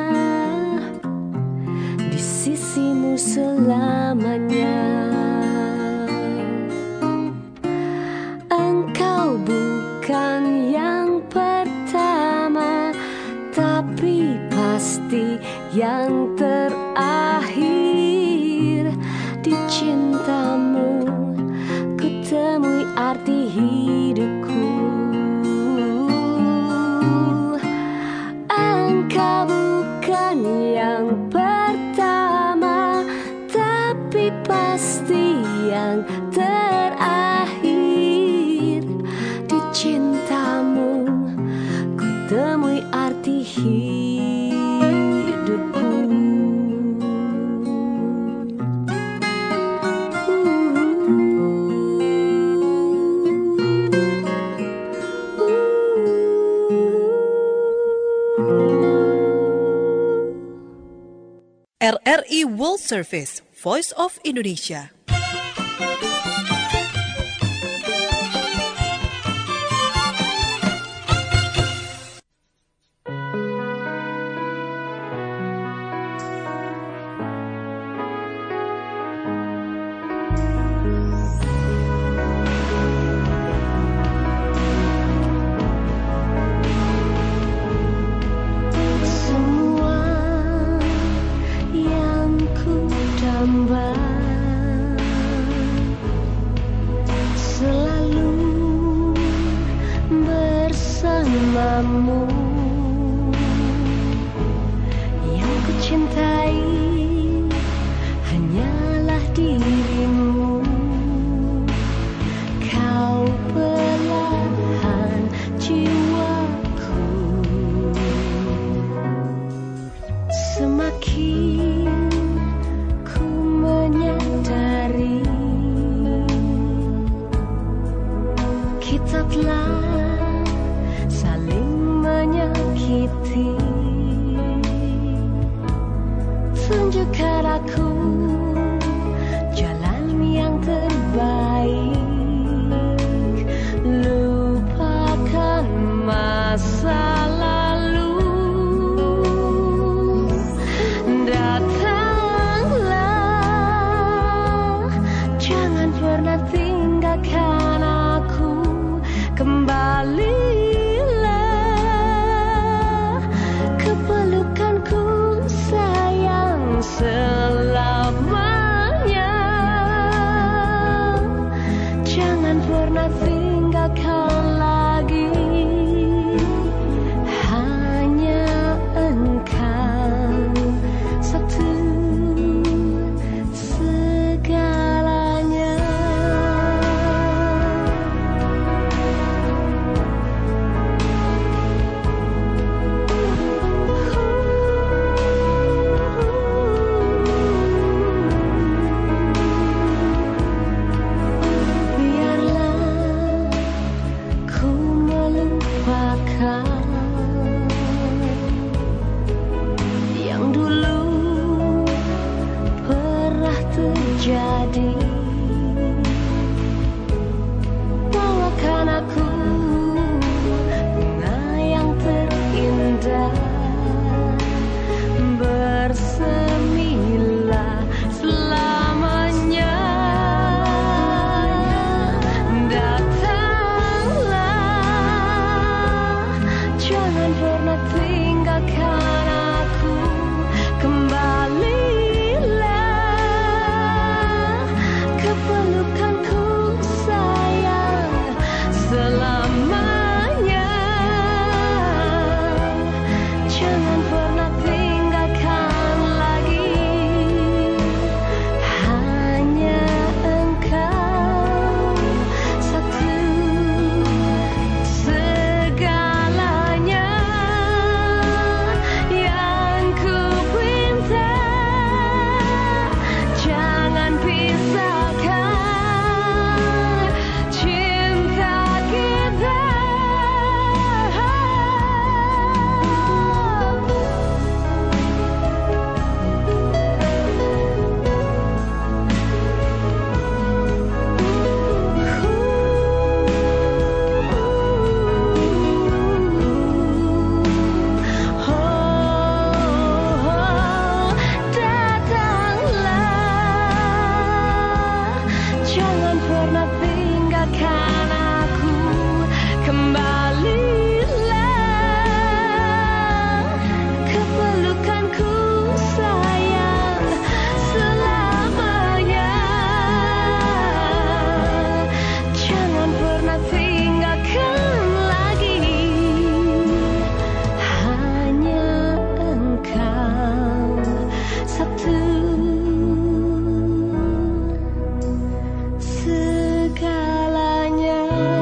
di sisimu selamanya. Engkau bukan yang pertama, tapi pasti yang terakhir. Di cintamu ku temui arti hidupku. Engkau bukan yang pertama, tapi pasti yang terakhir. Di cintamu ku temui arti hidupku. R R I World Service, Voice of Indonesia. Mungkin ku menyadari kita telah saling menyakiti. Tunjukkan aku jalan yang terbaik. Lupakan masa lalu. Datanglah, jangan pernah tinggalkan aku. Kembalilah ke pelukanku sayang selamanya. Jangan pernah tinggalkan lagi. Hanya engkau satu segalanya. Biarlah ku melupakan yang dulu pernah terjadi. Bawakan aku bunga yang terindah. Bersemilah selamanya. Datanglah, jangan pernah tinggalkan aku. Kembalilah ke pelukanku sayang selamanya. Jangan pernah tinggalkan lagi. Hanya engkau satu segalanya yang ku pinta. Jangan pisahkan cinta kita. Oh, datanglah, jangan pernah tinggalkan aku. Kembalilah ke pelukanku sayang selamanya. Jangan pernah tinggalkan lagi. Hanya engkau satu segalanya.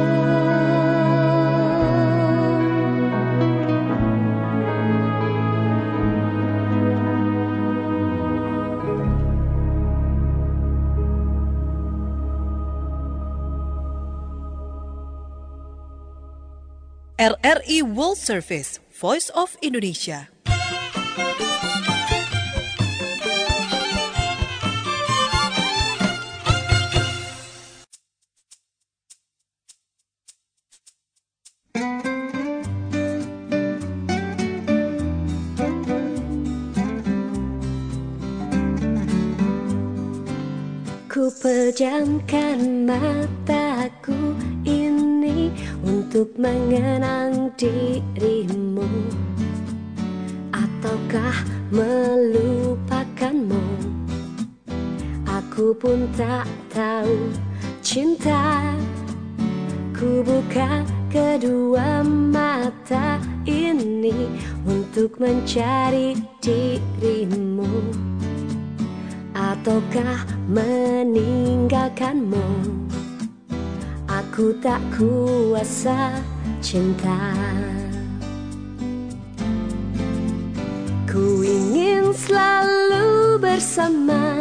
R R I World Service, Voice of Indonesia. Ku pejamkan mataku ini untuk mengenang dirimu, ataukah melupakanmu. Aku pun tak tahu cinta. Ku buka kedua mata ini untuk mencari dirimu, ataukah meninggalkanmu. Aku tak kuasa cinta. Ku ingin selalu bersama,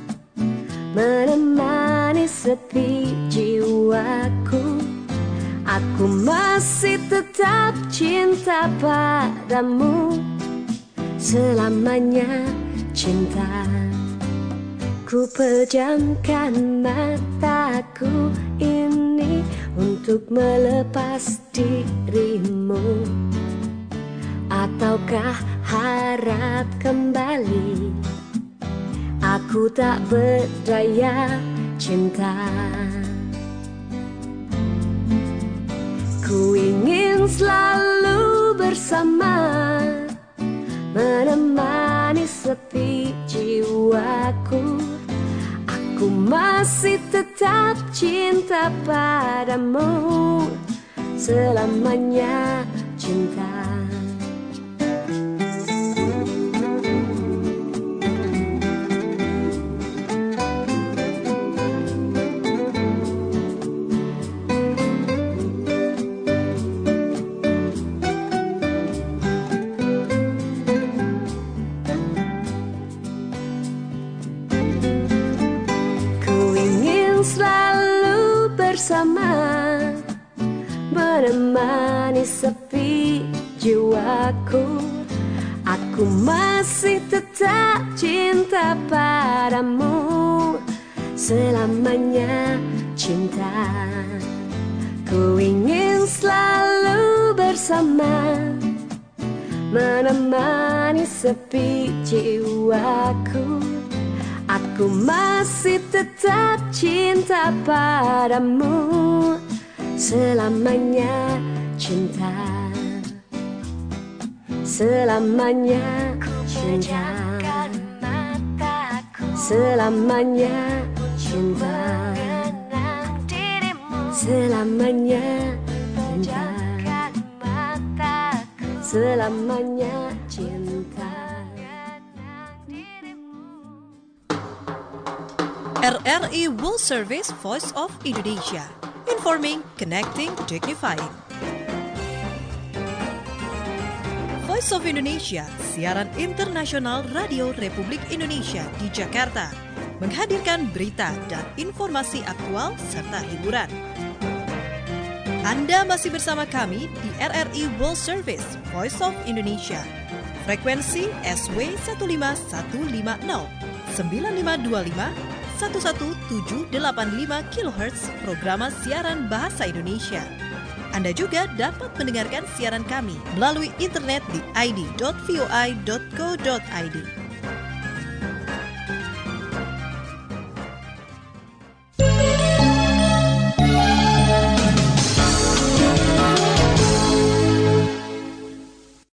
menemani sepi jiwaku. Aku masih tetap cinta padamu, selamanya cinta. Ku pejamkan mataku ini untuk melepas dirimu, ataukah harap kembali? Aku tak berdaya cinta. Ku ingin selalu bersama, menemani sepi jiwaku. Aku masih tetap cinta padamu, selamanya cinta. Selalu bersama, menemani sepi jiwaku. Aku masih tetap cinta padamu, selamanya cinta. Ku ingin selalu bersama, menemani sepi jiwaku. Aku masih tetap cinta padamu, selamanya cinta. Selamanya cinta. Selamanya cinta. Selamanya cinta. Selamanya cinta. R R I World Service Voice of Indonesia. Informing, connecting, dignifying. Voice of Indonesia, siaran internasional Radio Republik Indonesia di Jakarta, menghadirkan berita dan informasi aktual serta hiburan. Anda masih bersama kami di R R I World Service Voice of Indonesia. Frekuensi S W satu lima satu lima nol sembilan lima dua lima satu satu tujuh delapan lima kilohertz programa siaran bahasa Indonesia. Anda juga dapat mendengarkan siaran kami melalui internet di i d dot v o i dot co dot i d.